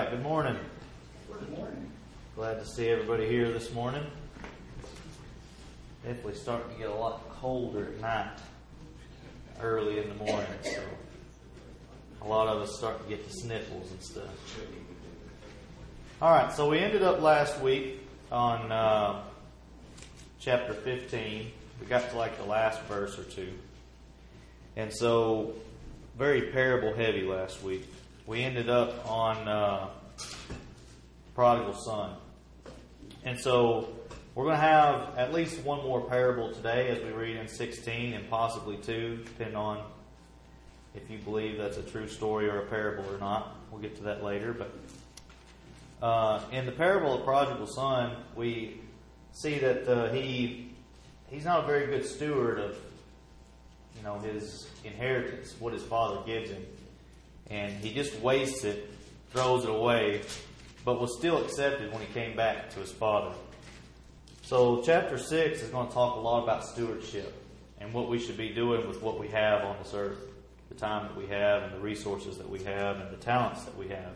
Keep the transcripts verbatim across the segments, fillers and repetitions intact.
right, good morning. Good morning. Glad to see everybody here this morning. Definitely starting to get a lot colder at night, early in the morning, so a lot of us start to get the sniffles and stuff. All right, so we ended up last week on uh, chapter fifteen. We got to like the last verse or two. And so, very parable heavy last week. We ended up on uh, prodigal son. And so, we're going to have at least one more parable today as we read in sixteen, and possibly two, depending on if you believe that's a true story or a parable or not. We'll get to that later. But uh, in the parable of the prodigal son, we see that uh, he he's not a very good steward of you know his inheritance, what his father gives him. And he just wastes it, throws it away, but was still accepted when he came back to his father. So chapter six is going to talk a lot about stewardship and what we should be doing with what we have on this earth, the time that we have and the resources that we have and the talents that we have.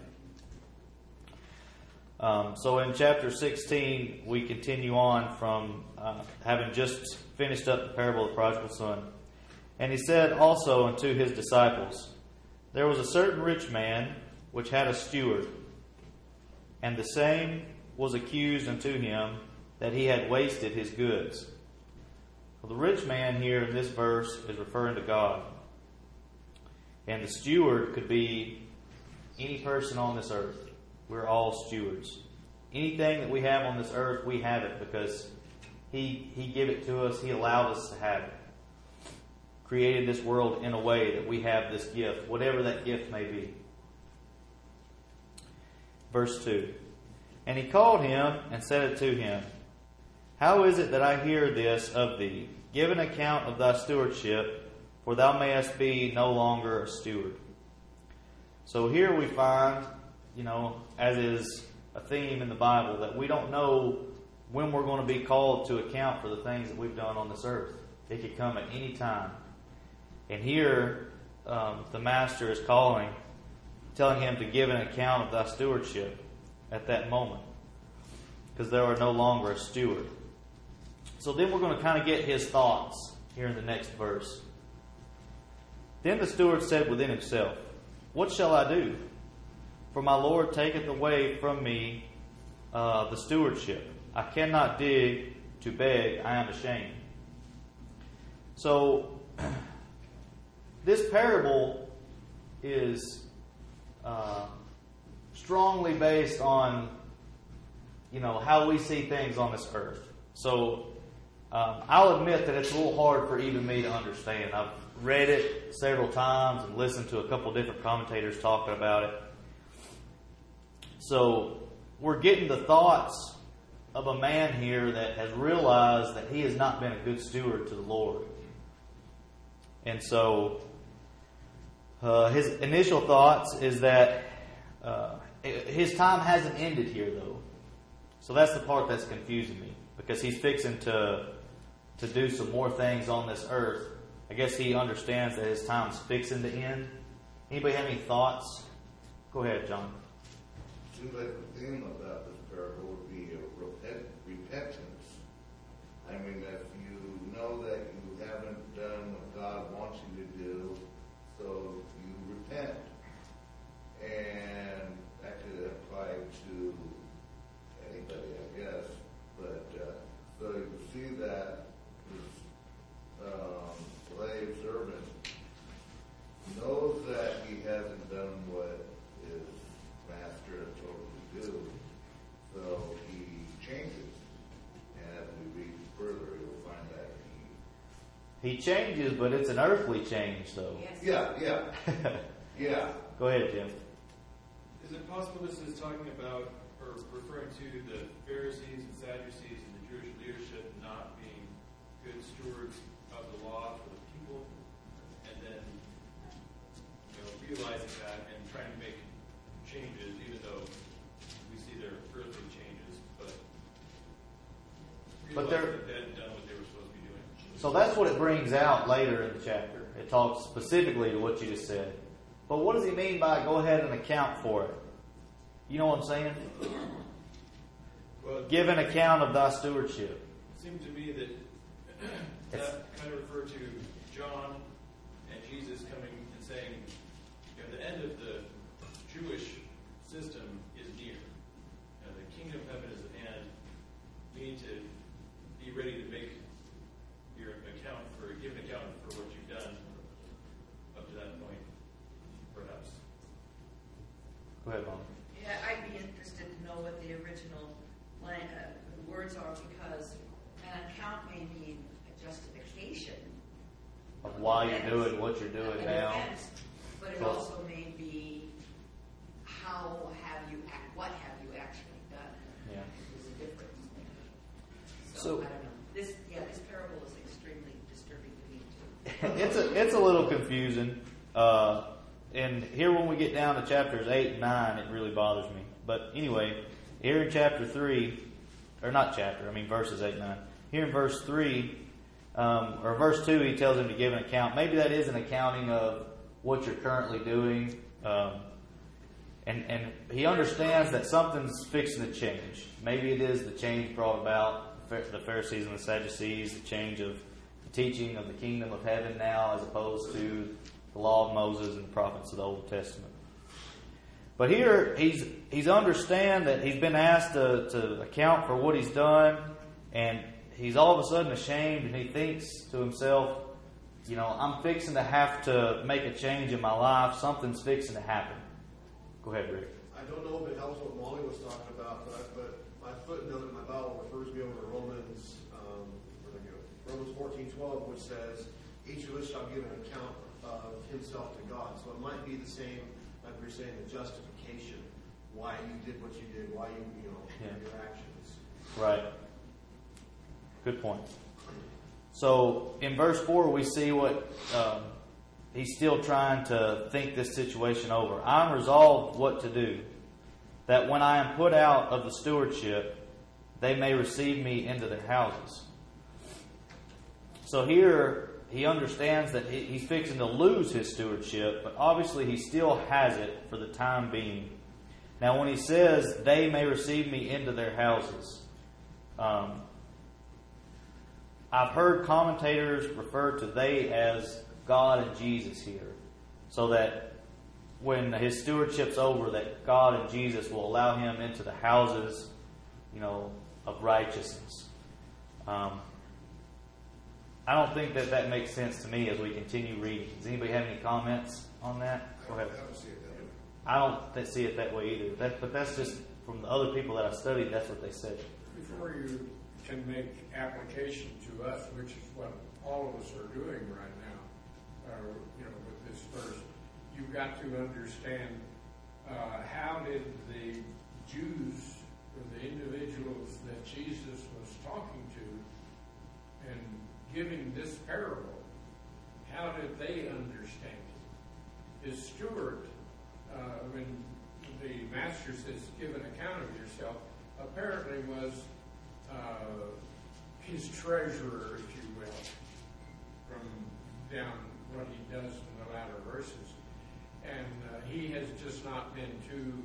Um, so in chapter sixteen, we continue on from uh, having just finished up the parable of the prodigal son. And he said also unto his disciples, There was a certain rich man which had a steward, and the same was accused unto him that he had wasted his goods. Well, the rich man here in this verse is referring to God. And the steward could be any person on this earth. We're all stewards. Anything that we have on this earth, we have it because He He gave it to us. He allowed us to have it. Created this world in a way that we have this gift, whatever that gift may be. Verse two. And he called him and said it to him, How is it that I hear this of thee? Give an account of thy stewardship, for thou mayest be no longer a steward. So here we find, you know, as is a theme in the Bible, that we don't know when we're going to be called to account for the things that we've done on this earth. It could come at any time. And here, um, the master is calling, telling him to give an account of thy stewardship at that moment, because they are no longer a steward. So then we're going to kind of get his thoughts here in the next verse. Then the steward said within himself, What shall I do? For my Lord taketh away from me uh, the stewardship. I cannot dig to beg, I am ashamed. So, this parable is uh, strongly based on, you know, how we see things on this earth. So, um, I'll admit that it's a little hard for even me to understand. I've read it several times and listened to a couple different commentators talking about it. So, we're getting the thoughts of a man here that has realized that he has not been a good steward to the Lord. And so, uh, his initial thoughts is that uh, his time hasn't ended here, though. So that's the part that's confusing me, because he's fixing to to do some more things on this earth. I guess he understands that his time's fixing to end. Anybody have any thoughts? Go ahead, John. Seems like the theme about this parable would be a repent, repentance. I mean, if you know that you haven't done what God wants you to do, so you repent. And that could apply to anybody, I guess. But uh, so you see that this um, slave servant knows that he hasn't done what his master has told him to do, so he changes. And as we read further, you'll find that he He changes, but it's an earthly change, though. Yes. yeah, yeah, yeah. Go ahead, Jim. Is it possible this is talking about, or referring to the Pharisees and Sadducees and the Jewish leadership not being good stewards of the law for the people, and then, you know, realizing that and trying to make changes, even though we see their earthly changes, but But realizing they're- that they hadn't done what they were supposed to be doing. So that's what it brings out later in the chapter. It talks specifically to what you just said. But what does he mean by go ahead and account for it? You know what I'm saying? Well, Give an account of thy stewardship. it seemed to me that that kind of referred to John and Jesus coming and saying, you know, the end of the Jewish system is near. You know, the kingdom of heaven is at hand. You need to be ready to make your account for, give an account for what you've done up to that point, perhaps. Go ahead, Mom. Yeah, I'd be interested to know what the original line, uh, words are, because an account may mean a justification Of why you're doing what you're doing an now. offense, but it So- also may be how have you act, what have you actually done? Yeah. There's a difference. So, So- I don't know. This, yeah, this parable is extremely disturbing to me too. it's a it's a little confusing. Uh, and here when we get down to chapters eight and nine, it really bothers me. But anyway, here in chapter three, or not chapter, I mean verses eight and nine. Here in verse three, um, or verse two, he tells him to give an account. Maybe that is an accounting of what you're currently doing. Um, and, and he understands that something's fixing to change. Maybe it is the change brought about the Pharisees and the Sadducees, the change of the teaching of the kingdom of heaven now as opposed to the law of Moses and the prophets of the Old Testament. But here he's he's understand that he's been asked to, to account for what he's done, and he's all of a sudden ashamed, and he thinks to himself, you know, I'm fixing to have to make a change in my life. Something's fixing to happen. Go ahead, Rick. I don't know if it helps what Molly was talking about, but, I, but my footnote in my Bible refers me over to Romans, um, where did I go? Romans fourteen twelve, which says, each of us shall give an account of himself to God. So it might be the same, like we're saying, the justification, why you did what you did, why you, you know, Yeah. your actions. Right. Good point. So in verse four, we see what um, he's still trying to think this situation over. I'm resolved what to do, that when I am put out of the stewardship, they may receive me into their houses. So here he understands that he, he's fixing to lose his stewardship, but obviously he still has it for the time being. Now when he says, they may receive me into their houses, um, I've heard commentators refer to they as God and Jesus here, so that when his stewardship's over, that God and Jesus will allow him into the houses, you know, of righteousness. Um, I don't think that that makes sense to me as we continue reading. Does anybody have any comments on that? Go ahead. I don't see it that way. I don't th- see it that way either. That, but that's just from the other people that I studied. That's what they said. Before you can make application to us, which is what all of us are doing right now, uh, you know, with this verse, you've got to understand uh, how did the Jews or the individuals that Jesus was talking to and giving this parable, how did they understand it? His steward, uh, when the master says, give an account of yourself, apparently was uh, his treasurer, if you will, from down what he does in the latter verses. And uh, he has just not been too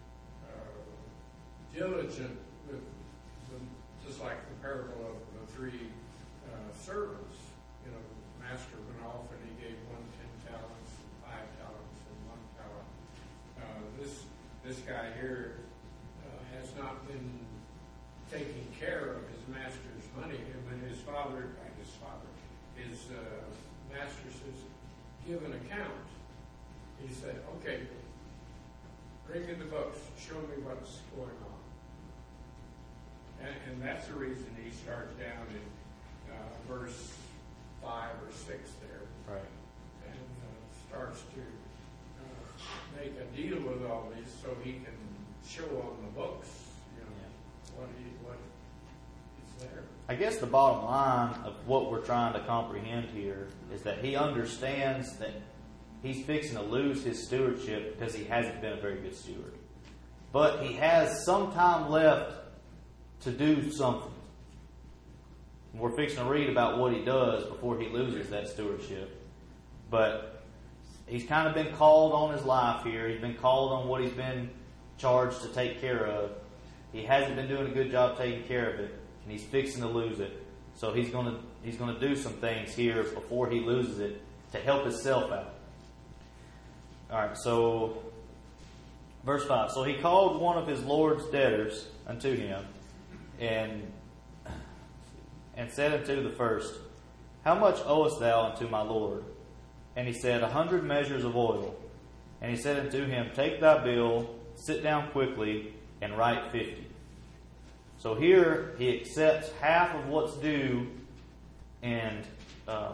uh, diligent with, with, just like the parable of the three uh, servants. You know, the master went off and he gave one ten talents, and five talents, and one talent. Uh, this this guy here uh, has not been taking care of his master's money. And when his father, uh, his father, his uh, master says, give an account, he said, okay, bring me the books, show me what's going on. And, and that's the reason he starts down in uh, verse five or six there. Right. And uh, starts to uh, make a deal with all these so he can show on the books, you know, Yeah. what he what is there. I guess the bottom line of what we're trying to comprehend here is that he understands that he's fixing to lose his stewardship because he hasn't been a very good steward. But he has some time left to do something. We're fixing to read about what he does before he loses that stewardship. But he's kind of been called on his life here. He's been called on what he's been charged to take care of. He hasn't been doing a good job taking care of it, and he's fixing to lose it. So he's going to he's going to do some things here before he loses it to help himself out. All right, so verse five. So he called one of his Lord's debtors unto him, and and said unto the first, How much owest thou unto my Lord? And he said, A hundred measures of oil. And he said unto him, Take thy bill, sit down quickly, and write fifty. So here he accepts half of what's due and um,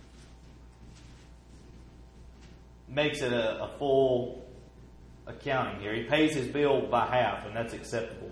makes it a, a full accounting here. He pays his bill by half, and that's acceptable.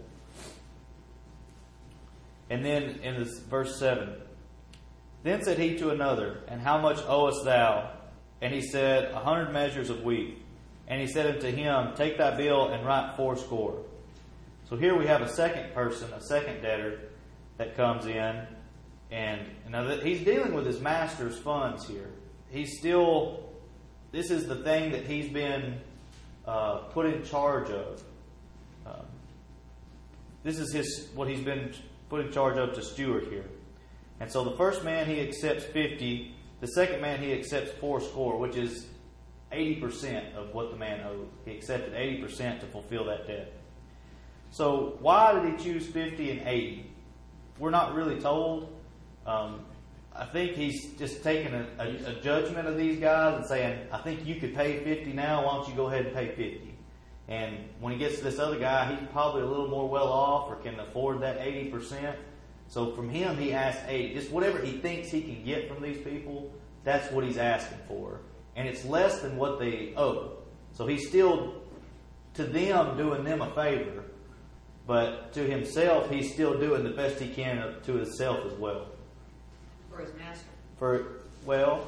And then in this verse seven, Then said he to another, And how much owest thou? And he said, A hundred measures of wheat. And he said unto him, Take thy bill and write fourscore. So here we have a second person, a second debtor, that comes in, and now that he's dealing with his master's funds here. He's still, this is the thing that he's been uh, put in charge of. Um, this is his what he's been put in charge of to steward here. And so the first man, he accepts fifty. The second man, he accepts fourscore, which is eighty percent of what the man owed. He accepted eighty percent to fulfill that debt. So why did he choose fifty and eighty? We're not really told. Um, I think he's just taking a, a, a judgment of these guys and saying, I think you could pay fifty now, why don't you go ahead and pay fifty? And when he gets to this other guy, he's probably a little more well off or can afford that eighty percent. So from him, he asks eighty. Just whatever he thinks he can get from these people, that's what he's asking for. And it's less than what they owe. So he's still, to them, doing them a favor. But to himself, he's still doing the best he can to himself as well. For his master. For, well,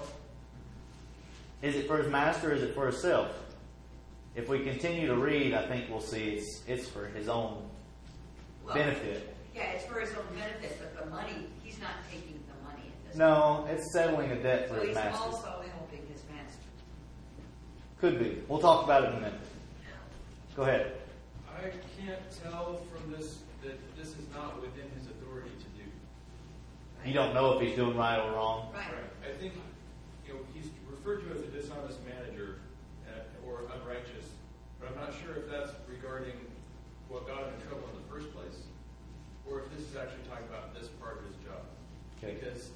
is it for his master or is it for himself? If we continue to read, I think we'll see it's it's for his own Well, benefit. Yeah, it's for his own benefit, but the money, he's not taking the money at this No, it's settling a debt for point. So his he's master. also helping his master. Could be. We'll talk about it in a minute. Go ahead. I can't tell from this that this is not within his authority to do. You don't know if he's doing right or wrong. Right. I think, you know, he's referred to as a dishonest manager uh, or unrighteous, but I'm not sure if that's regarding what got him in trouble in the first place, or if this is actually talking about this part of his job. Okay. Because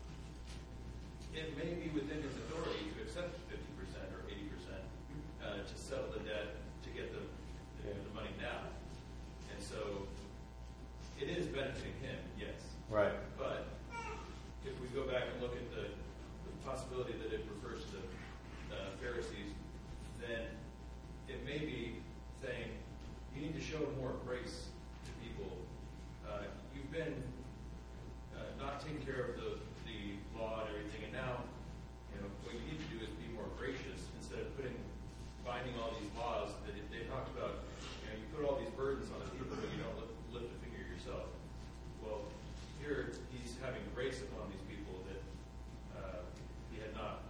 it may be within his authority to accept fifty percent or eighty percent uh, to settle the debt to get the, the, the money now. And so it is benefiting him, yes. Right. But if we go back and look at the, the possibility that it refers to the uh, Pharisees, then it may be saying you need to show more grace to people. Uh, you've been uh, not taking care of the, the law and everything, and now you know what you need to do is be more gracious instead of putting binding all these laws that it, they talked about. You know, you put all these burdens on the people, but you don't lift, lift a finger yourself. Well, here he's having grace upon these people that uh, he had not.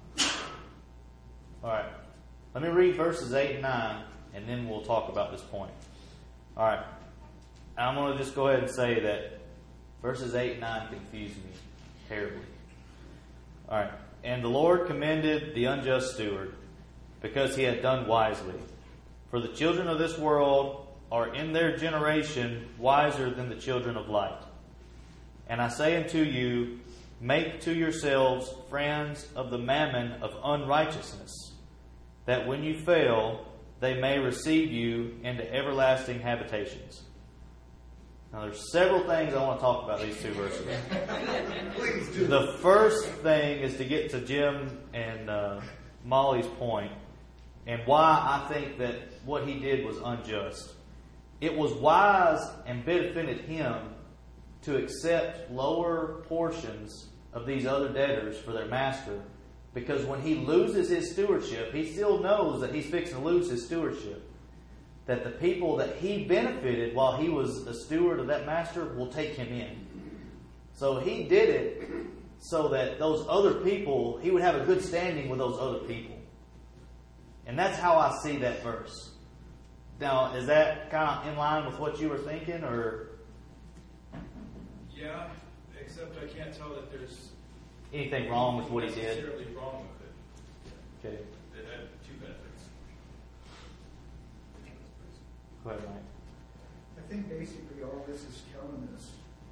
All right. Let me read verses eight and nine, and then we'll talk about this point. All right. I'm going to just go ahead and say that verses eight and nine confuse me terribly. All right. And the Lord commended the unjust steward because he had done wisely. For the children of this world are in their generation wiser than the children of light. And I say unto you, make to yourselves friends of the mammon of unrighteousness, that when you fail, they may receive you into everlasting habitations. Now, there's several things I want to talk about these two verses. Please do. The first thing is to get to Jim and uh, Molly's point and why I think that what he did was unjust. It was wise and benefited him to accept lower portions of these other debtors for their master, because when he loses his stewardship, he still knows that he's fixing to lose his stewardship. That the people that he benefited while he was a steward of that master will take him in. So he did it so that those other people, he would have a good standing with those other people. And that's how I see that verse. Now, is that kind of in line with what you were thinking, or Yeah, except I can't tell that there's anything wrong with what he did? necessarily wrong with it. Okay. It had two benefits. Go ahead, Mike. I think basically all this is telling us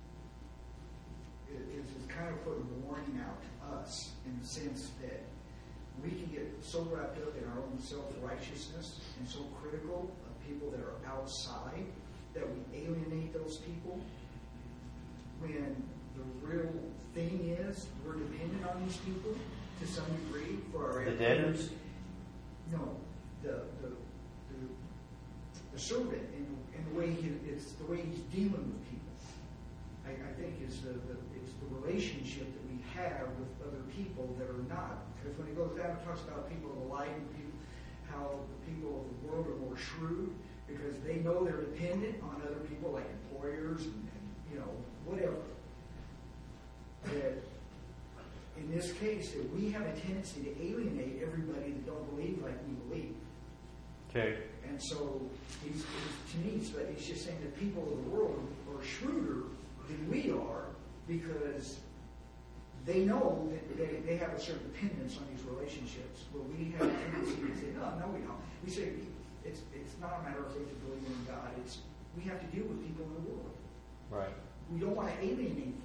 is, is kind of putting a warning out to us in the sense that we can get so wrapped up in our own self-righteousness and so critical of people that are outside that we alienate those people when the real thing is we're dependent on these people to some degree for our The debtors? No, the the the, the servant and, and the way he it's the way he's dealing with people. I, I think is the, the it's the relationship that we have with other people that are not. Because when he goes down and talks about people of the light and people, how the people of the world are more shrewd because they know they're dependent on other people like employers and, and you know whatever. That in this case, that we have a tendency to alienate everybody that don't believe like we believe. Okay. And so, he's, he's, to me, it's, it's just saying that people of the world are shrewder than we are because they know that they, they have a certain dependence on these relationships. Where we have a tendency to say, no, no, we don't. We say it's it's not a matter of faith or believing in God. It's we have to deal with people in the world. Right. We don't want to alienate them.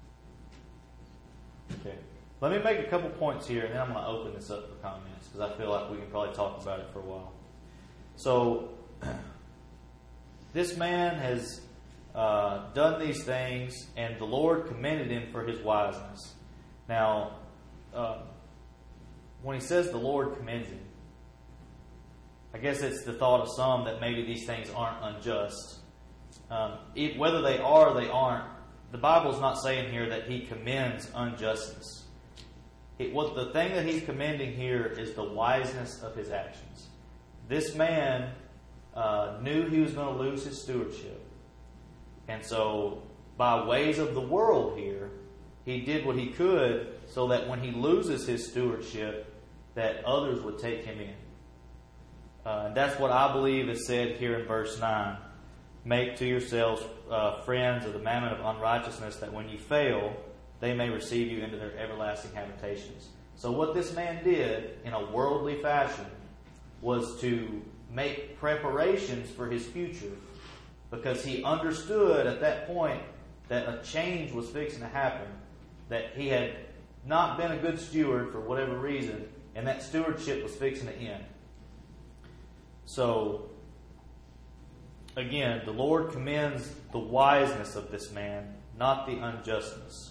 Okay. Let me make a couple points here, and then I'm going to open this up for comments because I feel like we can probably talk about it for a while. So, this man has uh, done these things, and the Lord commended him for his wiseness. Now, uh, when he says the Lord commends him, I guess it's the thought of some that maybe these things aren't unjust. Um, it, whether they are or they aren't, the Bible's not saying here that he commends unjustness. It, what the thing that he's commending here is the wiseness of his actions. This man uh, knew he was going to lose his stewardship. And so, by ways of the world here, he did what he could so that when he loses his stewardship, that others would take him in. Uh, and that's what I believe is said here in verse nine. Make to yourselves uh, friends of the mammon of unrighteousness, that when you fail, they may receive you into their everlasting habitations. So what this man did in a worldly fashion was to make preparations for his future, because he understood at that point that a change was fixing to happen, that he had not been a good steward for whatever reason, and that stewardship was fixing to end. So, again, the Lord commends the wiseness of this man, not the unjustness.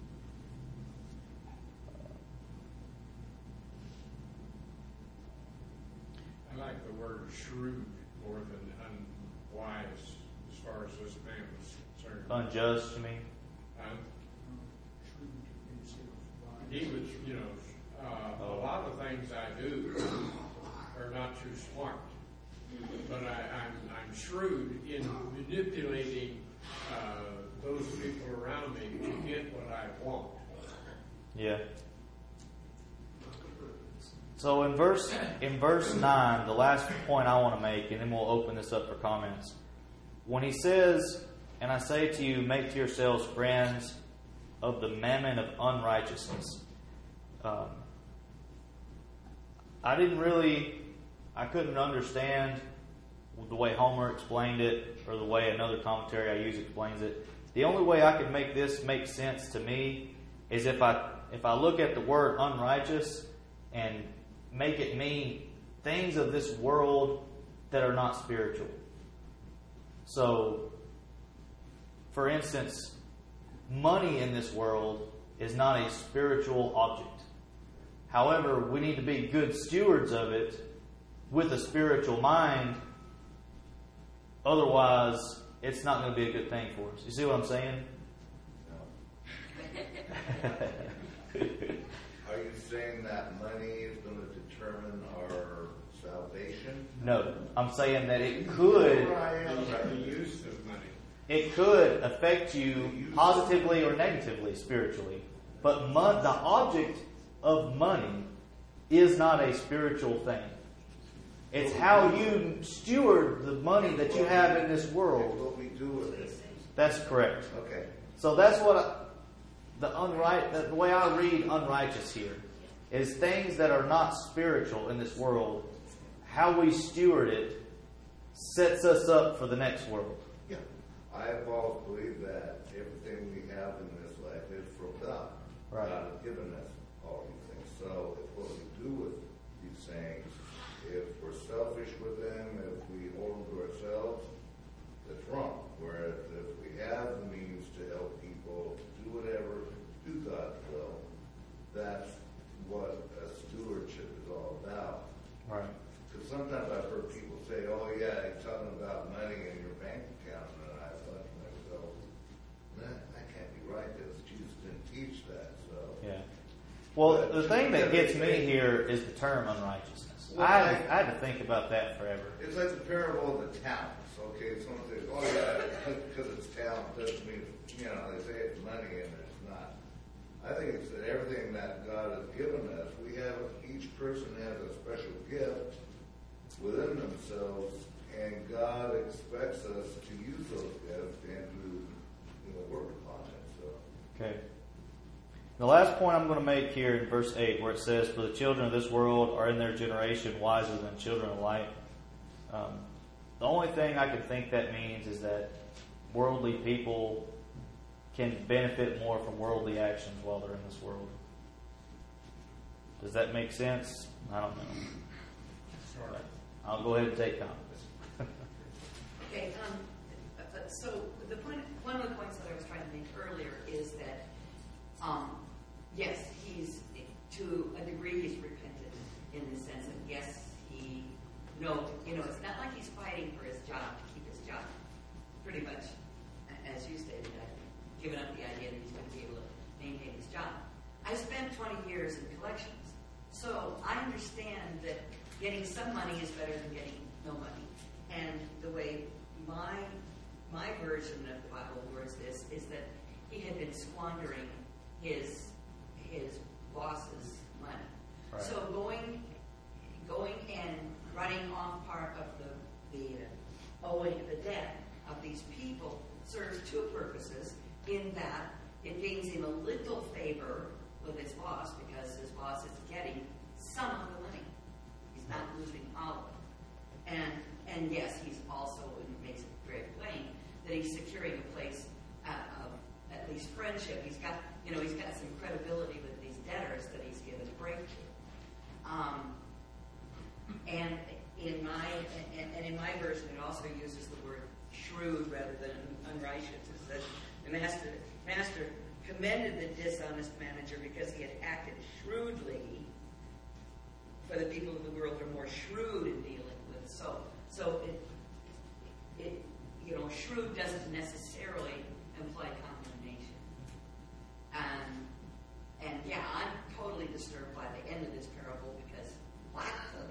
I like the word shrewd more than unwise as far as this man was concerned. Unjust, you mean? Um, Shrewd instead of wise. he was, you know, uh, a lot of things I do are not too smart. But I, I'm, I'm shrewd in manipulating uh, those people around me to get what I want. Yeah. So in verse in verse nine, the last point I want to make, and then we'll open this up for comments. When he says, "And I say to you, make to yourselves friends of the mammon of unrighteousness," um, I didn't really, I couldn't understand the way Homer explained it or the way another commentary I use explains it. The only way I could make this make sense to me is if I if I look at the word unrighteous and make it mean things of this world that are not spiritual. So, for instance, money in this world is not a spiritual object. However, we need to be good stewards of it with a spiritual mind. Otherwise, it's not going to be a good thing for us. You see what I'm saying? Are you saying that money is going to determine our salvation? No, I'm saying that it could The use of money. it could affect you positively or negatively spiritually. But mon- the object of money is not a spiritual thing. It's how you steward the money that you have in this It's world. what we do with it. That's correct. Okay. So that's what I, the unright the way I read unrighteous here is things that are not spiritual in this world. How we steward it sets us up for the next world. Yeah. I have always believed that everything we have in this life is from God. Right. God has given us all these things. So it's what we do with these things. If we're selfish with them, if we hold them to ourselves, that's wrong. Whereas if we have the means to help people do whatever, do God's will, that's what a stewardship is all about. Right. Because sometimes I've heard people say, oh yeah, he's talking about money in your bank account. And I thought to myself, that, that can't be right, because Jesus didn't teach that. So Yeah. Well, the thing that gets me here is the term unrighteousness. I had, I had to think about that forever. it's like the parable of the talents. Okay, someone says, oh yeah, because it's talent doesn't mean, you know, they say it's money and it's not. I think it's that everything that God has given us, we have, each person has a special gift within themselves, and God expects us to use those gifts and to, you know, work upon it. So. Okay. The last point I'm going to make here in verse eight, where it says, "For the children of this world are in their generation wiser than children of light." Um, the only thing I can think that means is that worldly people can benefit more from worldly actions while they're in this world. Does that make sense? I don't know. Sorry. I'll go ahead and take comments. Okay, um, uh, so the point, one of the points that I was trying to make earlier is that, um, yes, he's, to a degree, he's repented in the sense that, yes, he, no, you know, it's not like he's fighting for his job to keep his job. Pretty much, as you stated, I've given up the idea that he's going to be able to maintain his job. I spent twenty years in collections, so I understand that getting some money is better than getting no money. And the way my my version of the Bible words this is that he had been squandering his his boss's money. Right. So going going and running off part of the the uh, owing the debt of these people serves two purposes. In that it gains him a little favor with his boss because his boss is getting some of the money. He's not losing all of it. And and yes, he's also, and makes it very plain, that he's securing a place uh, of at least friendship. He's got, you know, he's got some credibility with these debtors that he's given a break to. Um, and in my and, and in my version, it also uses the word shrewd rather than unrighteous. It says the master master commended the dishonest manager because he had acted shrewdly. For the people of the world are more shrewd in dealing with. So, so it, it, you know, shrewd doesn't necessarily imply condemnation. And, and yeah, I'm totally disturbed by the end of this parable because, what?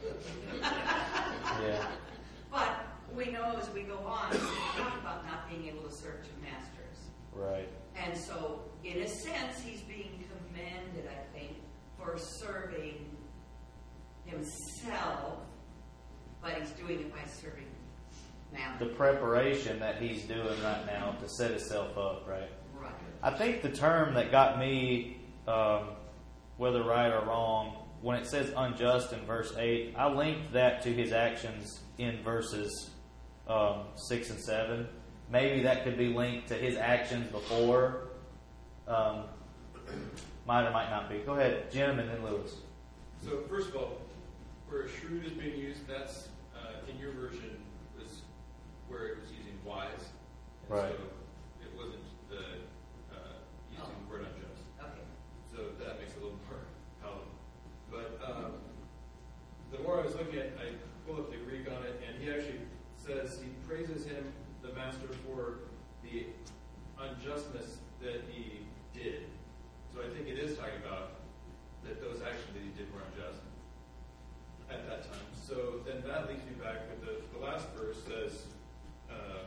Yeah. But we know as we go on, we talk about not being able to serve two masters. Right. And so, in a sense, he's being commended, I think, for serving himself, but he's doing it by serving mammon. The preparation that he's doing right now to set himself up, right? Right. I think the term that got me, um, whether right or wrong, when it says unjust in verse eight, I linked that to his actions in verses um, six and seven. Maybe that could be linked to his actions before. Um, might or might not be. Go ahead, Jim, and then Lewis. So first of all, where shrewd is being used, that's uh, in your version was where it was using wise. And Right. So it wasn't the uh, using Oh. the word unjust. Okay. So that makes it a little more palatable. But um, the more I was looking at, I pulled up the Greek on it, and he actually says he praises him, the master, for the unjustness that he did. So I think it is talking about that those actions that he did were unjust at that time. So then that leads me back with the, the last verse says, uh,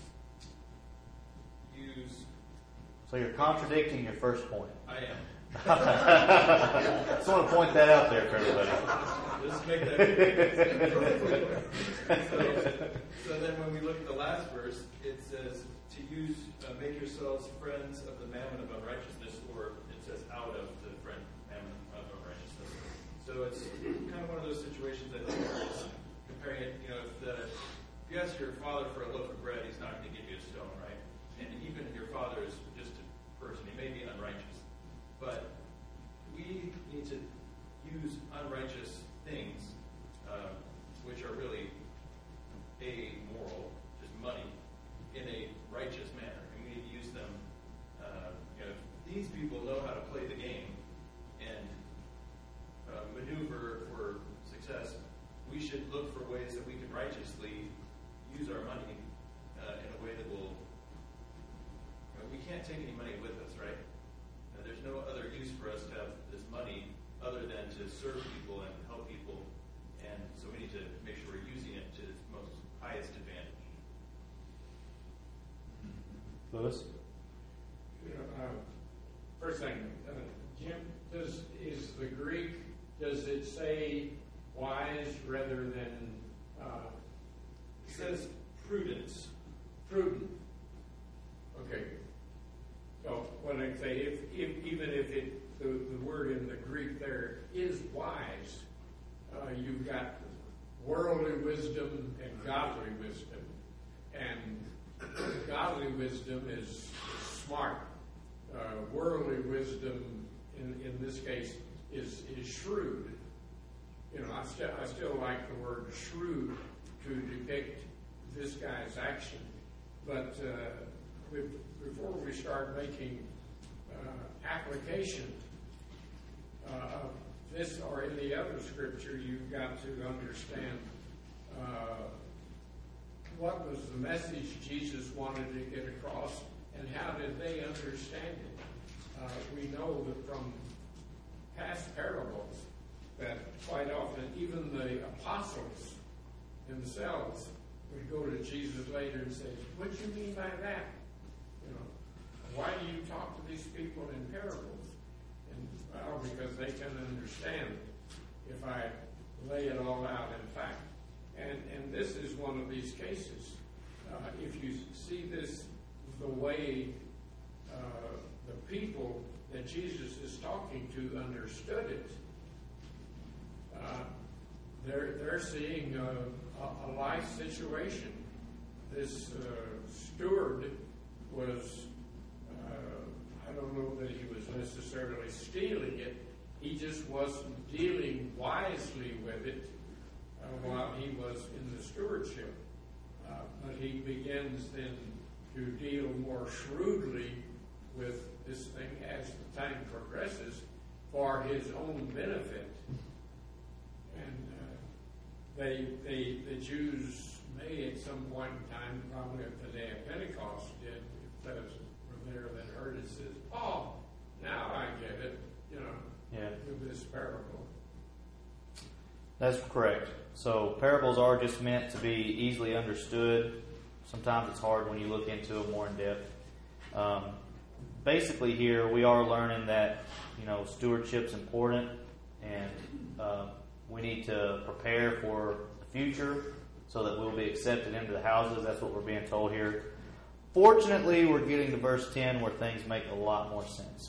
use, So you're contradicting your first point. I am. Just want to point that out there for everybody. Just make that clear. so, so then when we look at the last verse, it says to use, uh, make yourselves friends of the mammon of unrighteousness, or it says out of the friend mammon of unrighteousness. So it's kind of one of those situations that is comparing it, you know, if, the, if you ask your father for a loaf of bread, he's not going to give you a stone, right? And even if your father is just a person, he may be unrighteous. But we need to use unrighteous things, uh, which are really amoral, just money, in a righteous manner. And we need to use them, uh, you know, if these people know how to play the game and uh, maneuver for success, we should look for ways that we can righteously use our money uh, in a way that will, you know, we can't take any money with us, right? Uh, there's no other use for us to have this money other than to serve people and help people. And so we need to make sure we're using it to its most highest advantage. Lewis? You know, uh, first thing, uh, Jim, does is the Greek, does it say wise rather than uh, It says prudence. prudent? Okay. So when I say if, if even if it the, the word in the Greek there is wise, uh, you've got worldly wisdom and godly wisdom, and godly wisdom is smart. Uh, worldly wisdom, in, in this case, is is shrewd. You know, I still I still like the word shrewd to depict this guy's action, but uh, we, before we start making uh, application uh, of this or any other scripture, you've got to understand uh, what was the message Jesus wanted to get across, and how did they understand it. Uh, we know that from past parables that quite often even the apostles themselves would go to Jesus later and say, "What do you mean by that? You know, why do you talk to these people in parables?" And well, because they can understand if I lay it all out in fact. And and this is one of these cases. Uh, if you see this the way uh, the people that Jesus is talking to understood it, uh, they're they're seeing a, a, a life situation. This uh, steward was, uh, I don't know that he was necessarily stealing it. He just wasn't dealing wisely with it uh, while he was in the stewardship. Uh, but he begins then to deal more shrewdly with this thing as the time progresses for his own benefit. And uh, they, they, the Jews may at some point in time, probably at the day of Pentecost, did, if those were there that heard it, says, "Oh, now I get it," you know, Yeah. with this parable. That's correct. So parables are just meant to be easily understood. Sometimes it's hard when you look into them more in depth. Um, basically here we are learning that, you know, stewardship's important, and uh, we need to prepare for the future so that we'll be accepted into the houses. That's what we're being told here. Fortunately, we're getting to verse ten where things make a lot more sense.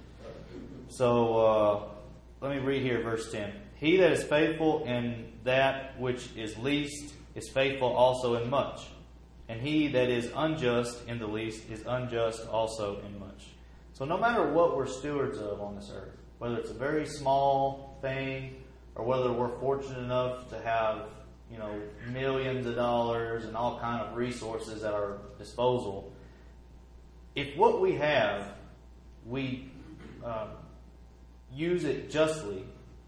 So uh, let me read here verse ten. "He that is faithful in that which is least is faithful also in much. And he that is unjust in the least is unjust also in much." So no matter what we're stewards of on this earth, whether it's a very small thing or whether we're fortunate enough to have, you know, millions of dollars and all kind of resources at our disposal, if what we have, we uh, use it justly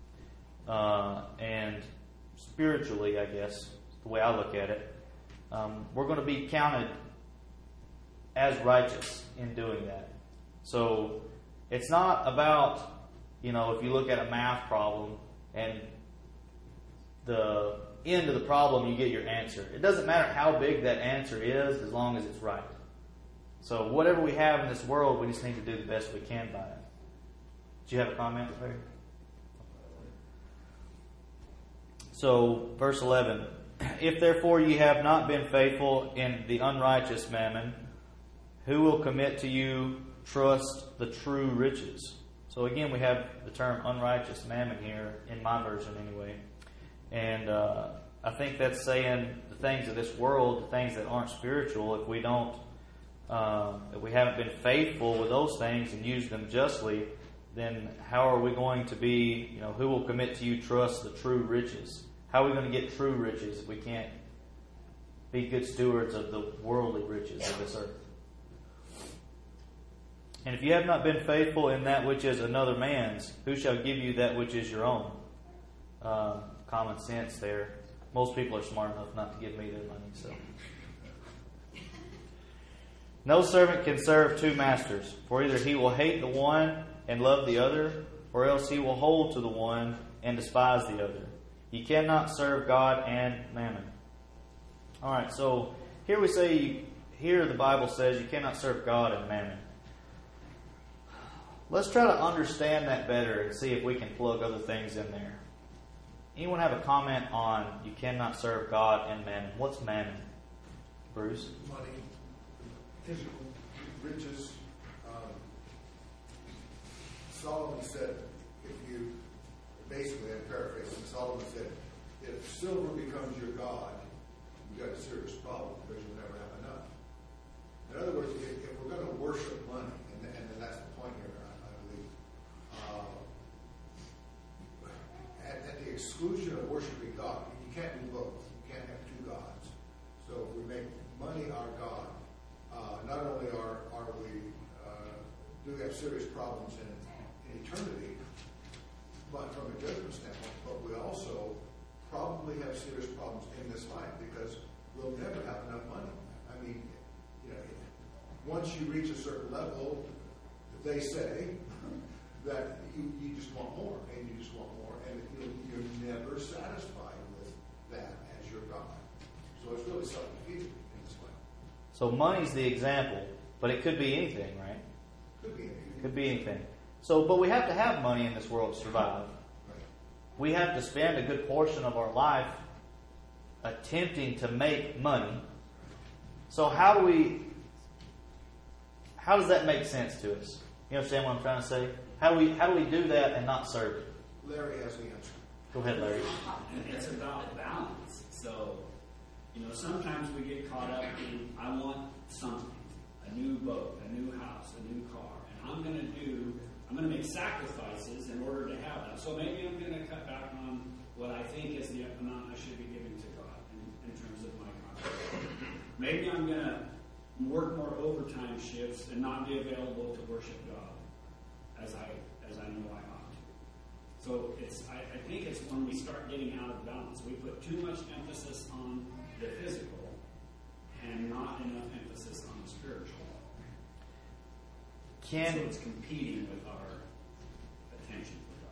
uh, and spiritually, I guess, the way I look at it, um, we're going to be counted as righteous in doing that. So it's not about, you know, if you look at a math problem and the end of the problem, you get your answer. It doesn't matter how big that answer is as long as it's right. So whatever we have in this world, we just need to do the best we can by it. Do you have a comment, Larry? So, verse eleven. If therefore ye have not been faithful in the unrighteous mammon, who will commit to you trust the true riches? So again, we have the term unrighteous mammon here, in my version anyway. And uh, I think that's saying the things of this world, the things that aren't spiritual, if we don't, uh, if we haven't been faithful with those things and used them justly, then how are we going to be, you know, who will commit to you trust the true riches? How are we going to get true riches if we can't be good stewards of the worldly riches of this earth? And if you have not been faithful in that which is another man's, who shall give you that which is your own? Uh, common sense there. Most people are smart enough not to give me their money, so. No servant can serve two masters, for either he will hate the one and love the other, or else he will hold to the one and despise the other. You cannot serve God and mammon. All right, so here we say, here the Bible says you cannot serve God and mammon. Let's try to understand that better and see if we can plug other things in there. Anyone have a comment on you cannot serve God and mammon? What's mammon? Bruce? Money, physical, riches. Um, Solomon said, if you, basically I'm paraphrasing, Solomon said, if silver becomes your God, you've got a serious problem because you'll never have enough. In other words, if, if we're going to worship money, and, and that's the point here, I, I believe, uh, at, at the exclusion of worshiping God, you can't do both. You can't have two gods. So if we make money our God, uh, not only are, are we uh, do we have serious problems in, in eternity, but from a judgment standpoint, but we also probably have serious problems in this life because we'll never have enough money. I mean, you know, once you reach a certain level, they say that you, you just want more, and you just want more, and you, you're never satisfied with that as your God. So it's really self-defeating in this way. So money's the example, but it could be anything, right? Could be anything. Could be anything. So, but we have to have money in this world to survive. We have to spend a good portion of our life attempting to make money. So how do we, how does that make sense to us? You understand what I'm trying to say? How do we, how do we do that and not serve it? Larry has the answer. Go ahead, Larry. It's about balance. So, you know, sometimes we get caught up in, I want something, a new boat, a new house, a new car, and I'm going to do, I'm going to make sacrifices in order to have that. So maybe I'm going to cut back on what I think is the amount I should be giving to God in, in terms of my contribution. Maybe I'm going to work more overtime shifts and not be available to worship God as I as I know I ought to. So it's I, I think it's when we start getting out of balance. We put too much emphasis on the physical and not enough emphasis on the spiritual. Can, so it's competing with our attention for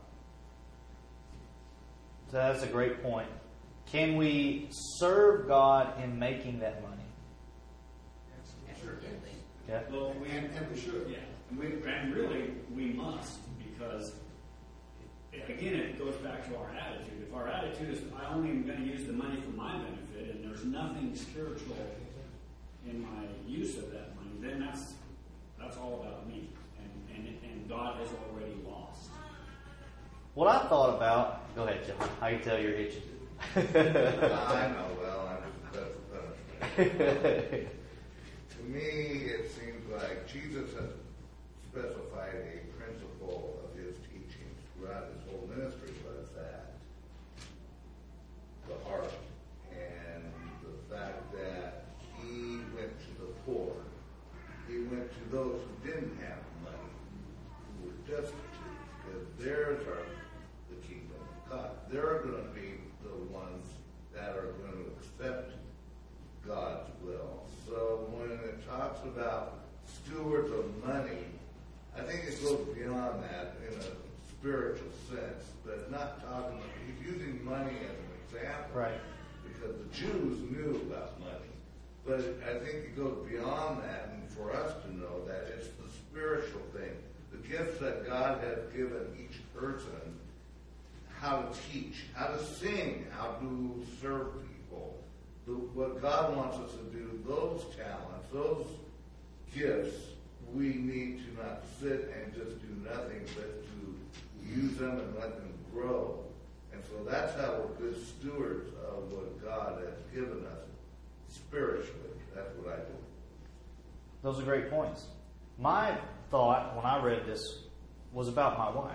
God. So that's a great point. Can we serve God in making that money? Sure. Yeah. Well, we, And, and we should. yeah, and, we, and really we must, because again it goes back to our attitude. If our attitude is I only am going to use the money for my benefit, and there's nothing spiritual in my use of that money, then that's that's all about me, and and, and God has already lost. What I thought about, go ahead, John. I can tell you're itching. I know, well, I'm just that's punishment. To me, it seems like Jesus has specified a principle of his teachings throughout his whole ministry was that the heart and the fact that he went to the poor, he went to those who didn't have money, who were destitute, because theirs are the kingdom of God. They're going to be the ones that are going to accept God's will. So when it talks about stewards of money, I think it goes beyond that in a spiritual sense, but not talking about, he's using money as an example. Right. Because the Jews knew about money. But I think it goes beyond that, and for us to know that it's the spiritual thing. The gifts that God has given each person, how to teach, how to sing, how to serve people. The, what God wants us to do, those talents, those gifts, we need to not sit and just do nothing, but to use them and let them grow. And so that's how we're good stewards of what God has given us spiritually. That's what I do. Those are great points. My thought when I read this was about my wife.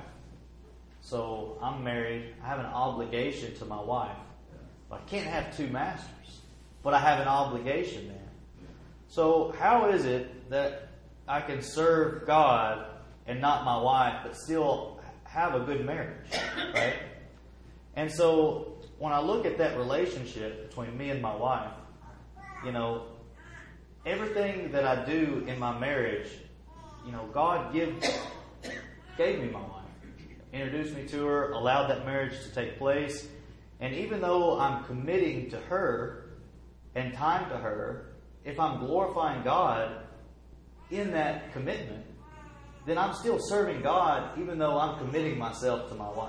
So I'm married. I have an obligation to my wife. I can't have two masters, but I have an obligation there. So how is it that I can serve God and not my wife, but still have a good marriage, right? And so when I look at that relationship between me and my wife, you know, everything that I do in my marriage, you know, God give, gave me my wife, introduced me to her, allowed that marriage to take place. And even though I'm committing to her and time to her, if I'm glorifying God in that commitment, then I'm still serving God even though I'm committing myself to my wife.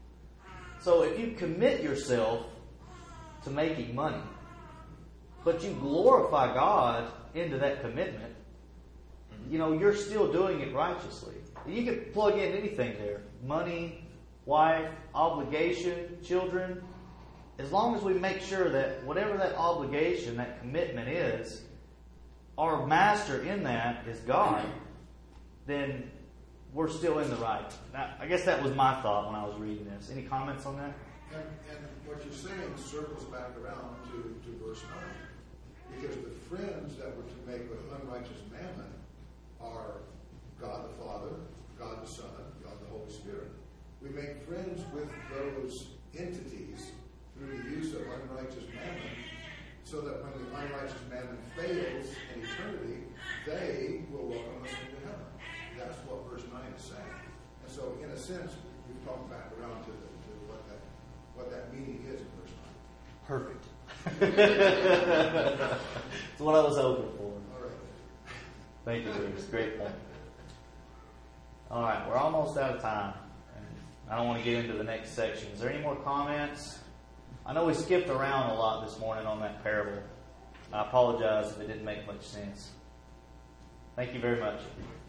So if you commit yourself to making money, but you glorify God into that commitment, you know, you're still doing it righteously. You can plug in anything there. Money, wife, obligation, children. As long as we make sure that whatever that obligation, that commitment is, our master in that is God, then we're still in the right. Now, I guess that was my thought when I was reading this. Any comments on that? And, and what you're saying circles back around to, to verse nine. Because the friends that we're to make with unrighteous mammon are God the Father, God the Son, God the Holy Spirit. We make friends with those entities through the use of unrighteous mammon, so that when the unrighteous mammon fails in eternity, they will welcome us into heaven. That's what verse nine is saying. And so, in a sense, we've talked back around to, the, to what that what that meaning is in verse nine. Perfect. That's what I was hoping for. All right. Thank you, Bruce. Great point. All right, we're almost out of time. And I don't want to get into the next section. Is there any more comments? I know we skipped around a lot this morning on that parable. I apologize if it didn't make much sense. Thank you very much.